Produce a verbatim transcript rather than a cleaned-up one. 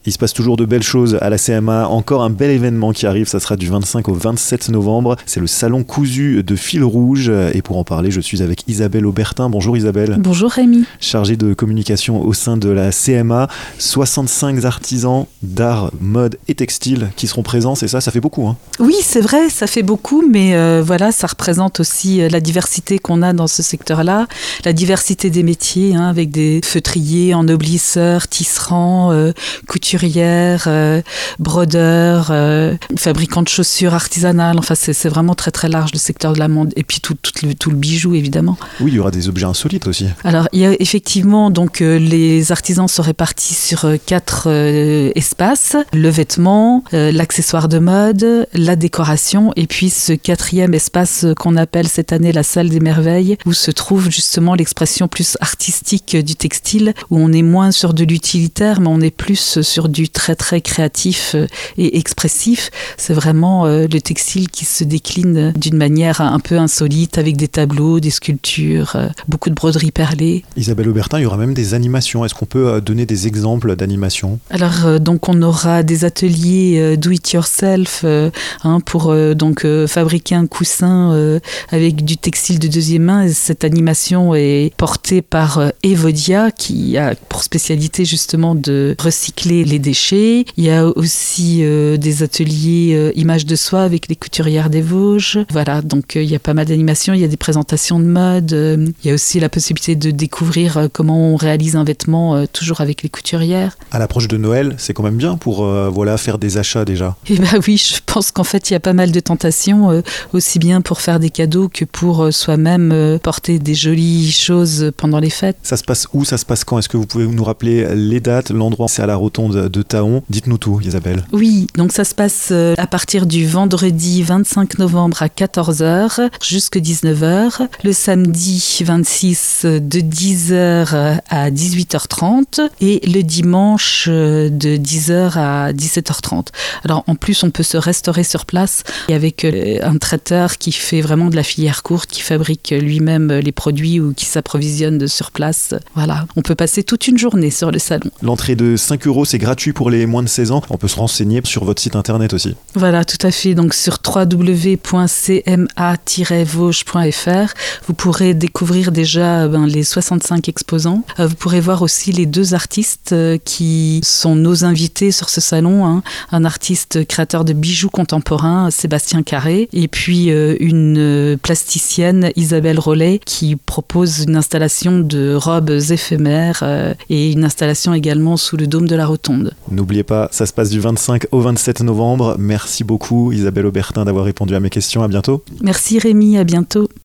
Il se passe toujours de belles choses à la C M A. Encore un bel événement qui arrive, ça sera du vingt-cinq au vingt-sept novembre. C'est le salon cousu de fil rouge. Et pour en parler, je suis avec Isabelle Aubertin. Bonjour Isabelle. Bonjour Rémi. Chargée de communication au sein de la C M A. soixante-cinq artisans d'art, mode et textile qui seront présents, c'est ça, ça fait beaucoup. Hein. Oui, c'est vrai, ça fait beaucoup, mais euh, voilà, ça représente aussi la diversité qu'on a dans ce secteur-là, la diversité des métiers, hein, avec des feutriers, ennoblisseurs, tisserands, euh, couturières, euh, brodeurs, euh, fabricants de chaussures artisanales. Enfin, c'est, c'est vraiment très très large le secteur de la mode. Et puis tout, tout, le, tout le bijou, évidemment. Oui, il y aura des objets insolites aussi. Alors, il y a effectivement, donc, euh, les artisans sont répartis sur euh, quatre euh, espaces. Le vêtement, euh, l'accessoire de mode, la décoration, et puis ce quatrième espace qu'on appelle cette année la salle des merveilles, où se trouve justement l'expression plus artistique du textile, où on est moins sur de l'utilitaire, mais on est plus sur du très très créatif et expressif. C'est vraiment euh, le textile qui se décline d'une manière un peu insolite, avec des tableaux, des sculptures, euh, beaucoup de broderies perlées. Isabelle Aubertin, il y aura même des animations. Est-ce qu'on peut donner des exemples d'animations ? Alors, euh, donc on aura des ateliers euh, do it yourself euh, hein, pour euh, donc euh, fabriquer un coussin euh, avec du textile de deuxième main. Et cette animation est portée par euh, Evodia, qui a pour spécialité justement de recycler les déchets. Il y a aussi euh, des ateliers euh, images de soie avec les couturières des Vosges. Voilà, donc euh, il y a pas mal d'animations. Il y a des présentations de mode. Euh, il y a aussi la possibilité de découvrir euh, comment on réalise un vêtement euh, toujours avec les couturières. À l'approche de Noël, c'est quand même bien pour euh, voilà, faire des achats déjà. Eh bien oui, je pense qu'en fait, il y a pas mal de tentations, euh, aussi bien pour faire des cadeaux que pour euh, soi-même euh, porter des jolies choses pendant les fêtes. Ça se passe où ? Ça se passe quand ? Est-ce que vous pouvez nous rappeler les dates, l'endroit ? C'est à la rotonde de Taon. Dites-nous tout, Isabelle. Oui, donc ça se passe euh, à partir du vendredi vingt-cinq novembre à quatorze heures jusqu'à dix-neuf heures. Le samedi vingt-six de dix heures à dix-huit heures trente et le dimanche de dix heures à dix-sept heures trente. Alors en plus, on peut se restaurer sur place avec un traiteur qui fait vraiment de la filière courte, qui fabrique lui-même les produits ou qui s'approvisionne sur place. Voilà, on peut passer toute une journée sur le salon. L'entrée de cinq euros, c'est gratuit pour les moins de seize ans. On peut se renseigner sur votre site internet aussi. Voilà, tout à fait. Donc sur w w w point c m a tiret vosges point f r, vous pourrez découvrir déjà ben, les soixante-cinq exposants. Euh, vous pourrez voir aussi les deux artistes euh, qui sont nos invités sur ce salon. Hein. Un artiste créateur de bijoux contemporains, Sébastien Carré, et puis euh, une euh, plasticienne, Isabelle Rollet, qui propose une installation de robes éphémères euh, et une installation également sous le dôme de la Rotonde. N'oubliez pas, ça se passe du vingt-cinq au vingt-sept novembre. Merci beaucoup Isabelle Aubertin d'avoir répondu à mes questions. À bientôt. Merci Rémi, à bientôt.